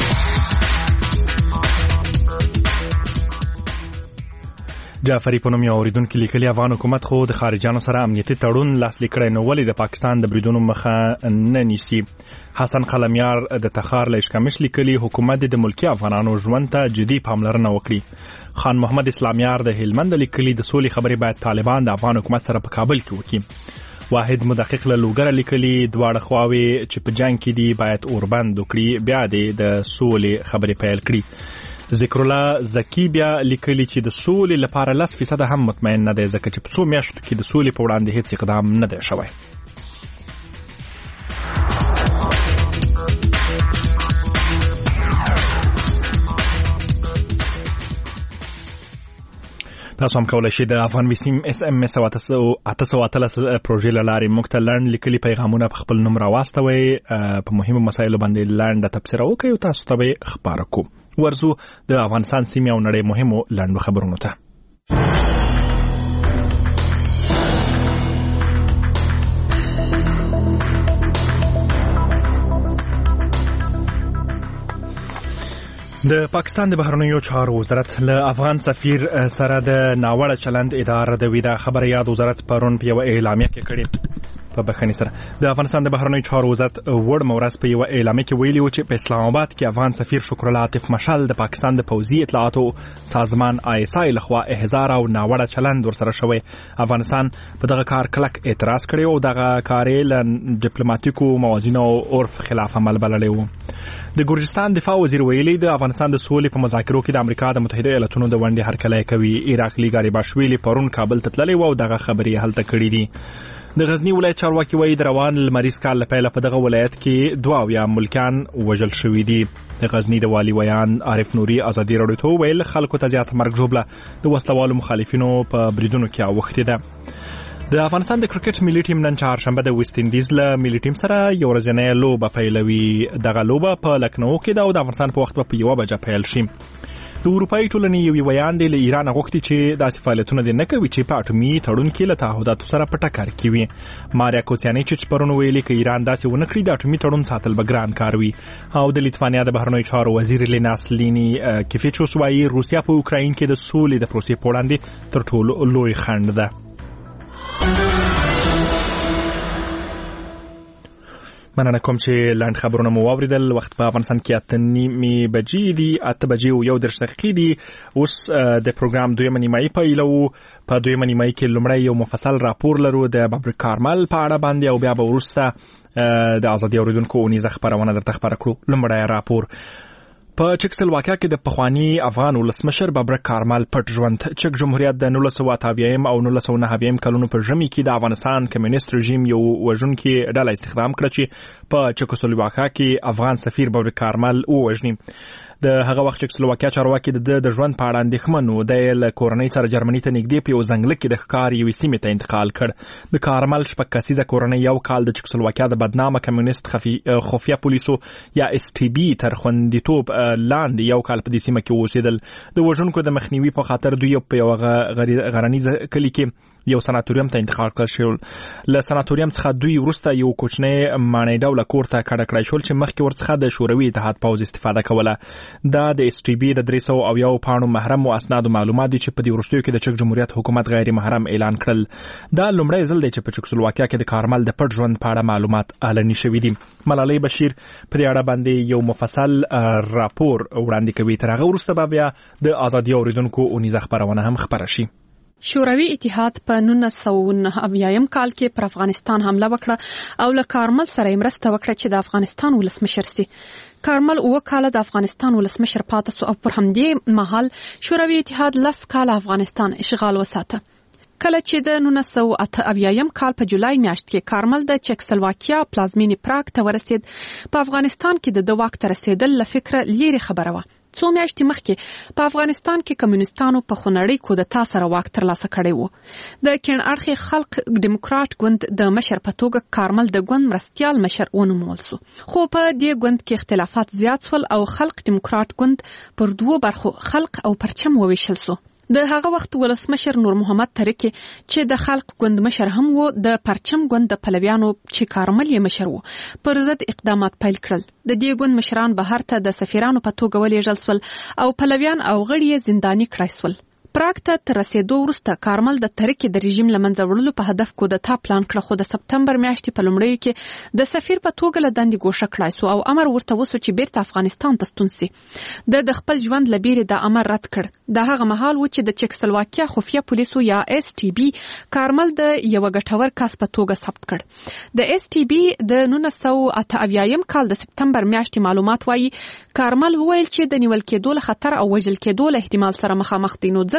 جعفری په نوم یو اوریدونکي لیکلي افغان حکومت خو د خارجیانو سره امنیتي تړون لاسلیک کړی، نو ولې د پاکستان د بریدونو مخه نه نیسي؟ حسن قلمیار د تخار له اشکمش لیکلي حکومت د ملکي افغانانو ژوند ته جدي پاملرنه وکړي. خان محمد اسلامیار د هلمند لیکلي د سولې خبرې باید طالبان د افغان حکومت سره په کابل کې وکړي. واحد مدقق له لوګره لیکلي دواړه خواوې چې په جنگ کې دي باید اوربند وکړي، بیا د سولې خبرې پیل کړي. ذکر الله زکی بیا لیکلی چې د سولې لپاره لس فیصد هم مطمئن نه دی، ځکه چې په څو میاشتو کې د سولې په وړاندې هیڅ اقدام نه دی شوی. تاسو هم کولای شئ د افغان ویسیم اس ام اس اته سوه اتلس پروژې له لارې موږ ته لنډ لیکلي پیغامونه په خپل نوم راواستوئ، په مهمو مسایلو باندې لنډه تبصره وکړئ او تاسو ته به یې خپاره کړو. ورځو د افغانستان سیمې او نړۍ مهمو لنډو خبرونو ته. د پاکستان د بهرنیو چارو وزارت له افغان سفیر سره د ناوړه چلند ادعا ردوي. دا خبره یاد وزارت پرون په یوه اعلامیه کې کړې. په بخښنې سره د افغانستان د بهرنیو چارو وزارت وړ مورز په یوه اعلامیه کې ویلي و چې په اسلام آباد کې افغان سفیر شکر الله عاطف مشال د پاکستان د پوځي اطلاعاتو سازمان آی اس آی لخوا احضار او ناوړه چلند ورسره شوی. افغانستان په دغه کار کلک اعتراض کړی او دغه کار یې له ډیپلوماټیکو موازینو او عرف خلاف عمل بللی و. د ګورجستان دفاع وزیر ویلي د افغانستان د سولې په مذاکرو کې د امریکا د متحده ایالاتونو د ونډې هرکلی کوي. عراقي ګاریباشویلي پرون کابل ته تللی و او دغه خبرې هلته کړې دي. د غزنی ولایت چارواکي وایي د روان لمریز کال له پیله په دغه ولایت کې دوه اویا ملکیان وژل شوي دي. د غزنی د والي ویان عارف نوري ازادي راډیو ته وویل خلکو ته زیاته مرګ ژوبله د وسلوالو مخالفینو په بریدونو کې اوښتې ده. د افغانستان د کرکټ ملي ټیم نن چهارشنبه د ویسټ انډیز له ملي ټیم سره یو ورځنۍ لوبه پیلوي. دغه لوبه په لکنهو کې ده او د افغانستان په وخت به په یوه بجه پیل شي. د اروپایي ټولنې یو ویان دی له ایران غوښتي چې داسې فعالیتونه دې نه کوي چې په اټومي تړون کې له تعهداتو سره په ټکر کې وي. ماریا کوڅیانیچ پرون ویلي که ایران داسې ونه کړي د اټومي تړون ساتل به ګران کار وي. او د لیتوانیا د بهرنیو چارو وزیر لیناس لینی کیفیچوس وایي روسیا په اوکراین کې د سولې د پروسې په وړاندې تر ټولو لوی خنډ ده. مننه کوم چې لاند خبرونه مو واوریدل. وخت په افغانستان کې اته نیمې بجې دي، اته بجې او یو دېرش دقیقې دي. اوس د پروګرام دویمه نیمایي پیلو. په دویمه نیمایي کې لومړی یو مفصل راپور لرو د بابر کارمل په اړه باندې او بیا به وروسته د ازادي اورېدونکو اونیزه خپرونه درته خپره کړو. لومړی راپور په چکسلواکیا کې د پخوانی افغان ولسمشر بابر کارمل پټ ژوند. چک جمهوریت د نولس سوه اته اویایم او نولس سوه نهه اویایم کلونو په ژمي کې د افغانستان کمیونیست رژیم یو وژونکي ډله استخدام کړه چې په چکسلواکیا کې افغان سفیر بابر کارمل ووژني. د هغه وخت چکسلواکیا چارواکي د د ژوند په اړه اندېښمن وو. د له کورنۍ سره جرمني ته نږدې په یو ځنګله کې د ښکار یوې سیمې ته انتقال کړ. د کارمل شپږ کسیزه کورنۍ یو کال د چکسلواکیا د بدنامه کمیونیست خفیه پولیسو یا اس ټي بي تر خوندیتوب لاندې یو کال په دې سیمه کې اوسېدل. د وژونکو د مخنیوي په خاطر دوی په یو غرنیز کلي کې یو سناتوریوم ته انتقال کړل شول. له سناتوریوم څخه دوی وروسته یو کوچنی ماڼۍ ډوله کور ته کډه کړای شول چې مخکې ورڅخه د شوروي اتحاد پوځ استفاده کوله. دا د اس ټي بي د درې سوه اویا پاڼو محرم او اسنادو معلومات دي چې په دې وروستیو کې د چک جمهوریت حکومت غیر محرم اعلان کړل. دا لومړی ځل دی چې په چکسلواکیا کې د کارمل د پټ ژوند په اړه معلومات علني شوي دي. ملالۍ بشیر په دې اړه باندې یو مفصل راپور وړاندې کوي. تر هغه وروسته به بیا د ازادي اورېدونکو اونیزه خپرونه هم خپره شي. شوروي اتحاد په نولس سوه نهه اویایم کال کې پر افغانستان حمله وکړه او له کارمل سره مرسته وکړه چې د افغانستان ولسمشر سي. کارمل اوه کاله د افغانستان ولسمشر پاتې سو او پر همدې مهال شوروي اتحاد لس کاله افغانستان اشغال وساته. کله چې د نولس سوه اته اویایم کال په جولای میاشت کې کارمل د چکسلواکیا پلازمینې پراګ ته ورسید، په افغانستان کې د واک ته رسیدل له فکره لیرې خبره وه. څو میاشتې مخکې په افغانستان کې کمیونستانو په خونړۍ کودتا سره واک ترلاسه کړی و. د کیڼ اړخي خلق ډیموکرات ګوند د مشر په توګه کارمل د ګوند مرستیال مشر ونومول سو. خو په دې ګوند کې اختلافات زیات شول او خلق ډیموکرات ګوند پر دوو برخو خلق او پرچم وویشل سو. د هغه وخت ولسمشر نور محمد ترکی چې د خلق ګوند مشر هم وو، د پرچم ګوند د پلویانو چې کارمل یې مشر وو پر ضد اقدامات پیل کړل. د دې ګوند مشران بهر ته د سفیرانو په توګه ولېږل شول او پلویان او غړي یې زنداني کړای شول. پراګ ته تر رسیدو وروسته کارمل د ترکی د رژیم له منځه وړلو په هدف کودتا پلان کړ، خو د سپتمبر میاشتې په لومړیو کې د سفیر په توګه له دندې ګوښه کړای سو او امر ورته وسو چې بیرته افغانستان ته ستون سي. د د خپل ژوند له بیرې د امر رد کړ. د هغه مهال و چې د چکسلواکیا خفیه پولیسو یا اس ټي بي کارمل د یو ګټور کس په توګه ثبت کړ. د اس ټي بي د نولس سوه اته اویایم کال د سپتمبر میاشتې معلومات وایي کارمل وویل چې د نیول کېدو له خطر او وژل کېدو له احتمال سره مخامخ دي، نو ځکه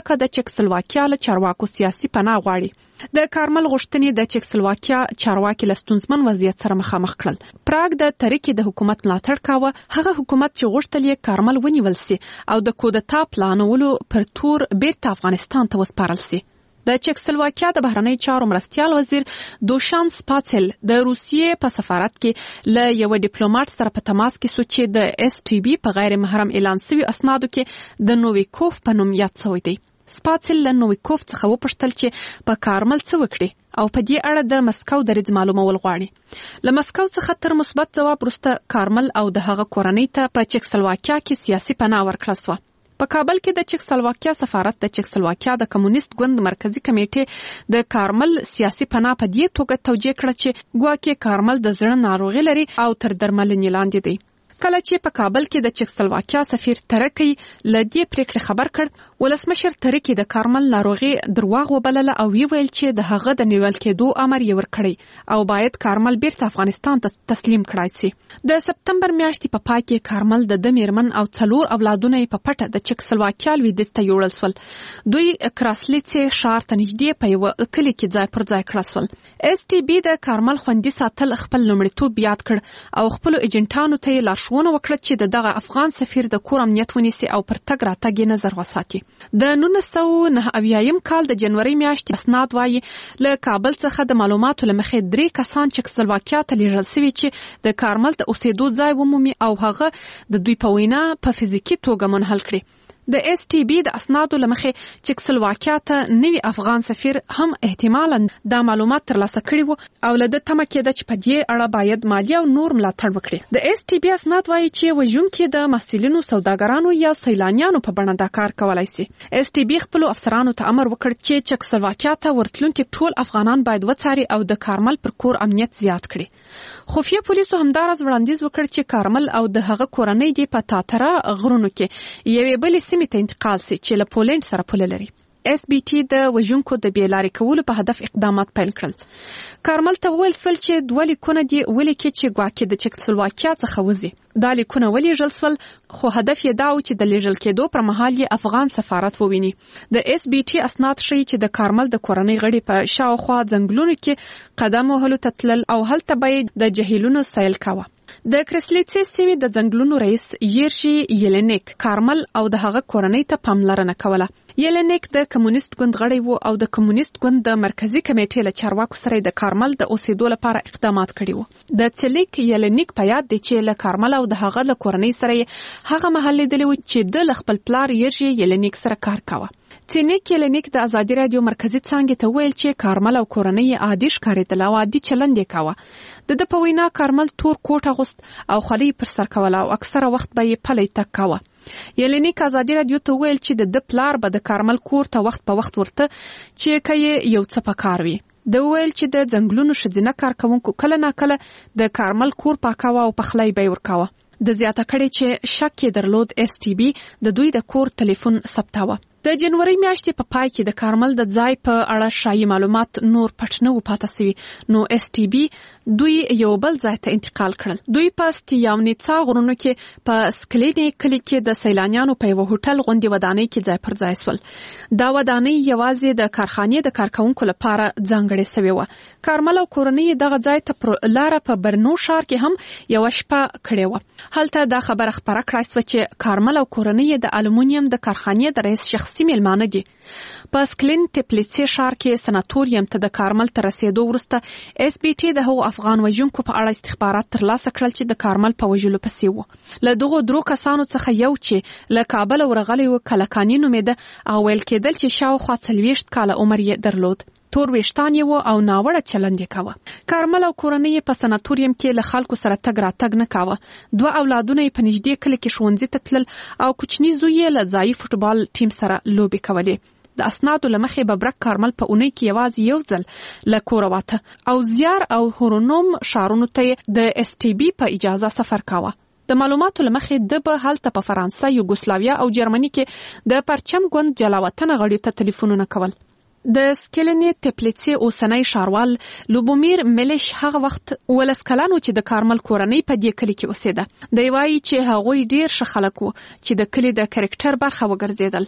ځکه د چکسلواکیا له چارواکو سیاسي پناه غواړي. د کارمل غوښتنې د چکسلواکیا چارواکي له ستونزمن وضعیت سره مخامخ کړل. پراګ د تریکې د حکومت ملاتړ کاوه، هغه حکومت چې غوښتل یې کارمل ونیول سي او د کودتا پلانولو پر تور بیرته افغانستان ته وسپارل سي. د چکسلواکیا د بهرنی چارو مرستیال وزیر دوشان سپاتل د روسیې په سفارت کې له یو ډیپلوماټ سره په تماس کې سو چې د اس ټي بي په غیر محرم اعلان شوی اسنادو کې د نوویکوف په نوم یاد شوی دی. سپاتل له نوویکوف څخه وپوښتل چې په کارمل څه وکړي او په دې اړه د مسکو دریځ معلومول غواړي. له مسکو څخه تر مثبت ځواب وروسته کارمل او د هغه کورنۍ ته په چکسلواکیا کې سیاسي پناه ورکړل شوه. په کابل کې د چکسلواکیا سفارت د چکسلواکیا د کمونیست ګوند مرکزی کمیټې د کارمل سیاسي پناه په دې توګه توجیه کړه چې ګواکې کارمل د زړه ناروغي لري او تر درملنې لاندې دی. کله چې په کابل کې د چکسلواکیا سفیر ترکی له دې پریکړې خبر کړ، ولسمشر ترکی د کارمل ناروغي درواغ وبلله او ویل چې د هغه د نیول کېدو امر یې ورکړی او باید کارمل بیرته افغانستان ته تسلیم کړای شي. د سپتمبر میاشتې په پای کې کارمل د د میرمن او څلور اولادونه په پټه د چکسلواکیا لویدیځ ته یوړل شول. دوی کراسلیڅې ښار ته نږدې په یوه کلي کې ځای پر ځای کړل شول. اس ټي بي د کارمل خوندي ساتل خپل لومړیتوب یاد کړ او خپلو ایجنټانو ته یې لارښوونه وکړه چې د دغه افغان سفیر د کور امنیت ونیسي او پر تګ راتګ یې نظر وساتي. د نولس سوه نهه اویایم کال د جنوري میاشتې اسناد وایي له کابل څخه د معلوماتو له مخې درې کسان چکسلواکیا ته لیږل سوي چې د کارمل د اوسېدو ځای ومومي او هغه د دوی په وینا په فزیکي توګه منحل کړي. د اس ټي بي د اسنادو له مخې چکسلواکیا ته نوی افغان سفیر هم احتمالاً دا معلومات ترلاسه کړي وو او له ده تمه کېده چې په دې اړه باید مالي او نور ملاتړ وکړي. د اس ټي بي اسناد وایي چې وژونکي د محصلینو، سوداګرانو یا سیلانیانو په بڼه دا کار کولی سي. اس ټي بي خپلو افسرانو ته امر وکړ چې چکسلواکیا ته ورتلونکي ټول افغانان باید وڅاري او د کارمل پر کور امنیت زیات کړي. خفیه پولیسو همداراز وړاندیز وکړ چې کارمل او د هغه کورنۍ دې په تاتره غرونو کې یوې بلې سیمې ته انتقال سي چې له پولنډ سره پوله لري. اس بي ټي د وژونکو د بېلارې کولو په هدف اقدامات پیل کړل. کارمل ته وویل شول چې دوه لیکونه دې ولیکي چې ګواکې د چکسلواکیا څخه وځي. دا لیکونه ولیږل شول خو هدف یې دا و چې د لیږل کېدو پر مهال یې افغان سفارت وویني. د اس بي ټي اسناد ښیي چې د کارمل د کورنۍ غړي په شاوخوا ځنګلونو کې قدم وهلو ته تلل او هلته به یې د جهیلونو سیل کاوه. د کرسلیڅې سیمې د ځنګلونو رئیس یرشي یلنیک کارمل او د هغه کورنۍ ته پاملرنه کوله. یلنیک د کمونیست ګوند غړی و او د کمونیست ګوند د مرکزی کمیټې له چارواکو سره د کارمل د اوسېدو لپاره اقدامات کړي وو. د چلیک یلنیک په یاد دی چې له کارمل او د هغه له کورنۍ سره هغه مهال لیدلی و چې د خپل پلار یرشي یلنیک سره کار کاوه. چینیک یلنیک د ازادي رادیو مرکزی څانګې ته ویل چې کارمل او کورنۍ عادي ښکارېدل او عادي چلند یې کاوه. د ده په وینا کارمل تور کوټ اغوست او خولۍ پر سر کوله او اکثره وخت به یې پلی تګ کاوه. یلنیک ازادي رادیو ته ویل چې د ده پلار به د کارمل کور ته وخت په وخت ورته چې که یې یو څه په کار وي. د ویل چې د ځنګلونو ښځینه کارکوونکو کله ناکله د کارمل کور پاکاوه او پخلی به یې ورکاوه. د زیاته کړي چې شک یې درلود اس ټي بي د دوی د کور ټلیفون ثبتاوه. د جنوري میاشتې په پای کې د کارمل د ځای په اړه شایي معلومات نور پټ نه و پاته سوي، نو اس ټي بي دوی یو بل ځای ته انتقال کړل. دوی په ستیاونیڅا غرونو کې په سکلینی کلي کې د سیلانیانو په یوه هوټل غوندې ودانۍ کې ځای پر ځای سول. دا ودانۍ یوازې د کارخانې د کارکوونکو لپاره ځانګړې سوې وه. کارمل او کورنۍ دغه ځای ته پر لاره په برنو ښار کې هم یوه شپه کړې وه. هلته دا خبره خپره کړای سوه چې کارمل او کورنۍ د المونیم د کارخانې د رئیس شخصي میلمانه دي. په سکلین تپلیڅې ښار کې سناتوریم ته د کارمل تر رسېدو وروسته اس بي ټي د هغو افغان وژونکو په اړه استخبارات ترلاسه کړل چې د کارمل په وژلو پسې وو. له دغو درو کسانو څخه یو چې له کابل ورغلی و کلکاني نومېده او ویل کېدل چې شاوخوا څلوېښت کاله عمر یې درلود. تور ویښتان یې و او ناوړه چلند یې کاوه. کارمل او کورنۍ په سناتوریم کې له خلکو سره تګ راتګ نه کاوه. دوه اولادونه یې په نږدې کلي کې ښوونځي ته تلل او کوچني زوی یې له ځایي فوټبال ټیم سره لوبې کولې. د اسنادو له مخې ببرک کارمل په اونۍ کې یوازې یو ځل له کوره واته او زیار او هورونوم ښارونو ته د اس ټي بي په اجازه سفر کاوه. د معلوماتو له مخې ده به هلته په فرانسه، یوګوسلاویا او جرمني کې د پرچم ګوند جلاوطنه غړیو ته ټلیفونونه کول. د سکلینی تپلیڅې اوسنی ښاروال لوبومیر ملیش هغه وخت ولس کلن و چې د کارمل کورنۍ په دې کلي کې اوسېده. دی وایي چې هغوی ډېر ښه خلک وو چې د کلي د کرکټر برخه وګرځېدل.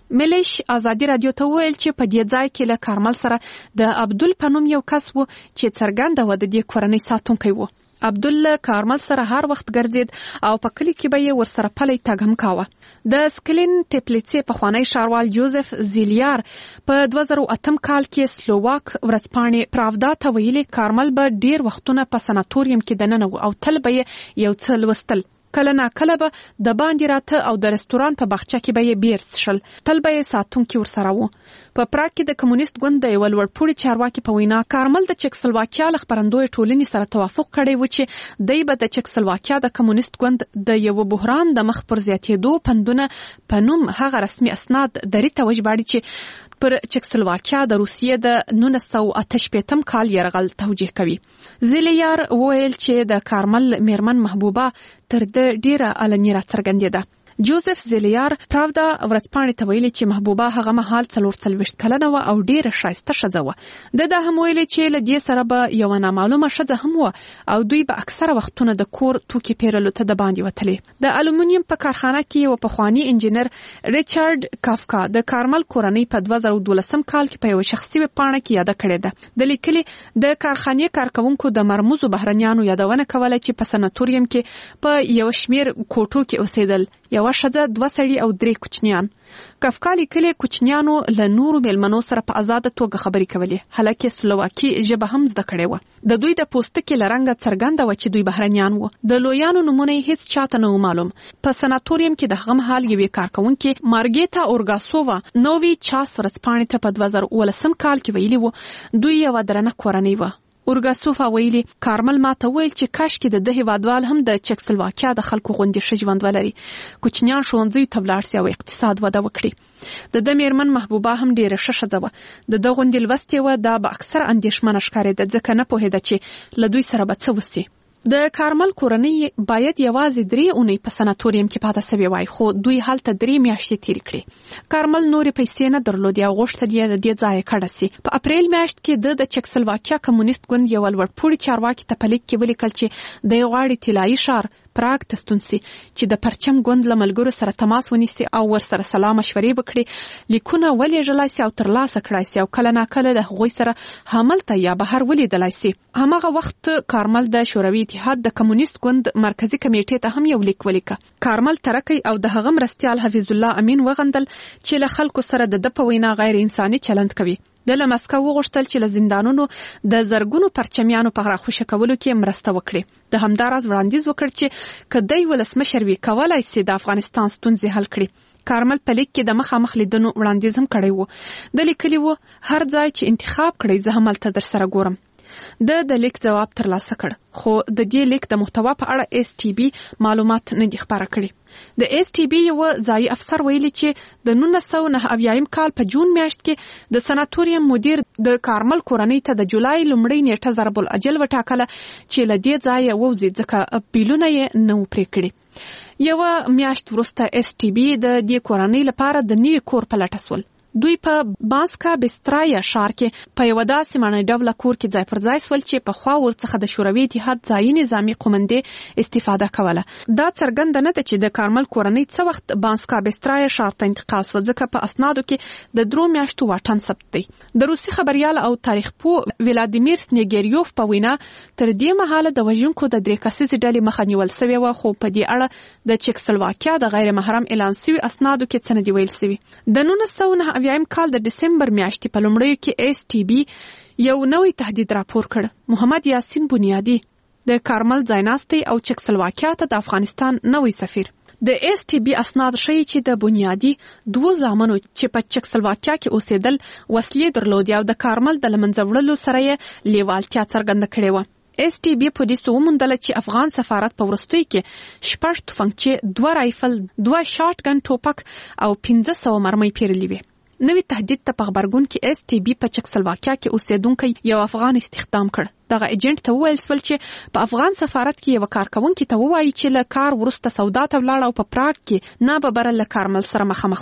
ملیش ازادي رادیو ته ویل چې په دې ځای کې له کارمل سره د عبدل پنوم یو کس وو چې څرګنده و د دې کورنۍ ساتونکی وو. عبدل کارمل سره هر وخت ګرځید او په کلی کې به یې ورسره پلی تګ هم کاوه. د سکلین تپلیڅې پخوانی ښاروال جوزف زیلیار په دوه زره اتم کال کې سلوواک ورځپاڼې پراودا ته ویلي کارمل به ډیر وختونه په سناتوریوم کې دننه و او تل به یې یو څه لوستل. کله نا کله به د باندې راته او د رستوران په باغچه کې به یې بیر څښل. تل به یې ساتونکي ورسره وو. په پراګ کې د کمونیست ګوند د یوه لوړپوړي چارواکي په وینا کارمل د چکسلواکیا له خپرندوی ټولنې سره توافق کړی و چې دی به د چکسلواکیا د کمونیست ګوند د یو بحران د مخ پر زیاتېدو پندونه په نوم هغه رسمي اسناد دري ته وژباړي چې پر چکسلواکیا د روسیې د نولس سوه اته شپېتم کال یرغل توجیه کوي. زیلیار وویل چې د کارمل میرمن محبوبه تر د ډیره علني راڅرګندېده. جوزف زیلیار پراودا ورځپاڼې ته ویلي چې محبوبه هغه مهال څلور څلوېښت کلنه وه او ډیره ښایسته ښځه وه. د دا هم ویلي چې له دې سره به یوه نامعلومه ښځه هم وه او دوی به اکثره وختونه د کور توکي پیرلو ته د باندې وتلې. د الومینیم په کارخانه کې یو پخوانی انجینر ریچارډ کافکا د کارمل کورنۍ په دوه زره دولسم کال کې په یو شخصي ویبپاڼه کې یاده کړې ده. د لیکلي د کارخانې کارکونکو د مرموزو بهرنیانو یادونه کوله چې په سناتوریوم کې په یو شمیر کوټو کې اوسېدل. یوه ښځه، دوه سړي او درې کوچنیان. کافکا لیکلي کوچنیانو له نورو میلمنو سره په آزاده توګه خبرې کولې، حالکه سلوواکي ژبه هم زده کړې وه. د دوی د پوستکي له رنګه څرګنده وه چې دوی بهرنیان وو. د لویانو نومونه یې هیڅ چاته نه و معلوم. په سناتوریوم کې د هغه مهال یوې کارکونکې مارګیتا اورګاسووا نووي چاس ورځپاڼې ته په دوه زره اوولسم کال کې ویلي وو دوی یوه درنه کورنۍ وه. اورګاسوفا ویلي کارمل ماته ویل چې کاشکې د ده هیوادوال هم د چکسلواکیا د خلکو غوندې ښه ژوند ولري، کوچنیان ښوونځیو ته ولاړ سي او اقتصاد وده وکړي. د ده میرمن محبوبه هم ډیره ښه ښځه وه. د ده غوندې لوستې وه، دا به اکثره اندېښمنه ښکارېده ځکه نه پوهېده چې له دوی سره به څه وسي. د کارمل کورنۍ باید یوازې درې اونۍ په سناتوریوم کې پاته سوې وای، خو دوی هلته درې میاشتې تېرې کړې. کارمل نورې پیسې نه درلودې او غوښتل یې د دې ځایه کډه سي. په اپریل میاشت کې د د چکسلواکیا کمونیست ګوند یوه لوړپوړي چارواکي ته په لیک کې ولیکل چې دی غواړي طلایي ښار پراګ ته ستون سي چې د پرچم ګوند له ملګرو سره تماس ونیسي او ورسره سلا مشورې وکړي، لیکونه ولېږلی سي او ترلاسه کړای سي او کله ناکله د هغوی سره هملته یا بهر ولیدلی سي. هماغه وخت کارمل د شوروي اتحاد د کمونیست ګوند مرکزي کمیټې ته هم یو لیک ولیکه. کارمل ترکی او د هغه مرستیال حفیظ الله امین وغندل چې له خلکو سره د ده په وینا غیر انساني چلند کوي. د له مسکو وغوښتل چې له زندانونو د زرګونو پرچمیانو په راخوشي کولو کې مرسته وکړي. د همداراز وړاندیز وکړ چې که دی ولسمشر وي کولی سي د افغانستان ستونزې حل کړي. کارمل په لیک کې د مخامخ لیدنو وړاندیز هم کړی و. د لیکلي و هر ځای چې انتخاب کړئ زه هملته در سره ګورم. د د لیک جواب ترلاسه کړ، خو د دې لیک د محتوا په اړه ایس ټي بي معلومات نه دي خپاره کړي. د ایس ټي بي یو ځایي افسر ویلي چې د نولس سوه نهه اویایم کال په جون میاشت کې د سناتوریوم مدیر د کارمل کورنۍ ته د جولای لومړۍ نیټه ضرب الاجل وټاکله چې له دې ځایه ووځي ځکه بیلونه یې نه و پرې کړي. یوه میاشت وروسته ایس ټي بي د دې کورنۍ لپاره د نوي کور په لټه سول. دوی په بانسکا بسترایا ښار کې په یوه داسې معنی ډوله کور کې ځای پر ځای سول چې پخوا ورڅخه د شوروي اتحاد ځایي نظامي قومندې استفاده کوله. دا څرګنده نه ده چې د کارمل کورنۍ څه وخت بانسکا بسترایا ښار ته انتقال سول ځکه په اسنادو کې د درو میاشتو واټن ثبت دی. د روسي خبریال او تاریخ پوه ولادیمیر سنیګریوف په وینا تر دې مهاله د وژونکو د درې کسیزې ډلې مخه نیول سوې وه، خو په دې اړه د چکسلواکیا د غیر محرم اعلان سوي اسنادو کې څه نه دي ویل سوي. د نولس سوه نهه اویایم کال د ډسمبر میاشتې په لومړیو کې ایس ټي بي یو نوی تهدید راپور کړ. محمد یاسین بنیادی د کارمل ځایناستی او چکسلواکیا ته د افغانستان نوی سفیر. د ایس ټي بي اسناد ښیي چې د بنیادی دوه زامنو چې په چکسلواکیا کې اوسېدل وسلې درلودې او د کارمل د له منځه وړلو سره یې لیوالتیا څرګنده کړې وه. ایس ټي بي پولیسو وموندله چې افغان سفارت په وروستیو کې شپږ توفنګچې، دوه رایفل، دوه شاټ ګن ټوپک او پنځه سوه مرمۍ پیرلې وې. نوی تهدید ته په غبرګون کې ایس ټي بي په چکسلواکیا کې اوسېدونکی یو افغان استخدام کړ. دغه ایجنټ ته وویل سول چې په افغان سفارت کې یو کارکونکي ته ووایي چې له کار وروسته سودا ته ولاړ او په پراګ کې ناببره له کارمل سره مخامخ سو.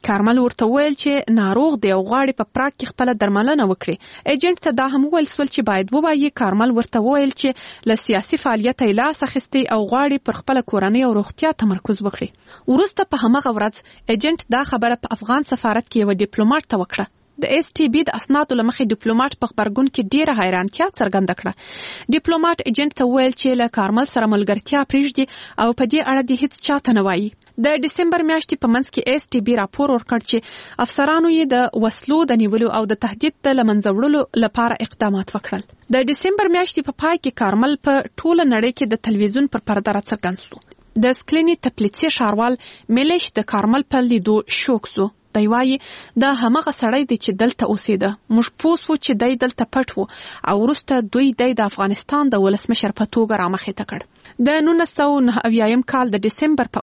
کارمل ورته ویل چې ناروغ دی او غواړي په پراګ کې خپل درملنه وکړي. ایجنټ ته دا هم ویل سول چې باید ووایي. کارمل ورته ویل چې له سیاسي فعالیت یې لاس اخیستی او غواړي پر خپل کورنۍ او روغتیا تمرکز وکړي. وروسته په همغه ورځ ایجنټ دا خبره په افغان سفارت کې یو ډیپلوماټ ته وکړه. د ایس ټي بي د اسنادو لمخې ډیپلوماټ په خبرګون کې ډیره حیرانتیا څرګنده کړه. ډیپلوماټ ایجنټ ته ویل چې له کارمل سره ملګرتیا پریږدي او په دې اړه د هیڅ چاته نه وایي. د ډیسمبر میاشتې په منځ کې ایس ټي بي راپور ورکړ چې افسرانو یې د وسلو د نیولو او د تهدید د لمنځه وړلو لپاره اقدامات وکړل. د ډیسمبر میاشتې په پای کې کارمل په ټوله نړۍ کې د تلویزیون پر پرده راڅرګند شو. د سکلینی تپلیڅي ښاروال میلیش د کارمل په لیدو شوک شو. دی وایي دا همغه سړی دی چې دلته اوسېده. موږ پوه شو چې دی دلته پټ و او وروسته دوی دی د افغانستان د ولسمشر په توګه رامخې ته کړ. د نولس سوه نهه اویایم کال د ډسمبر په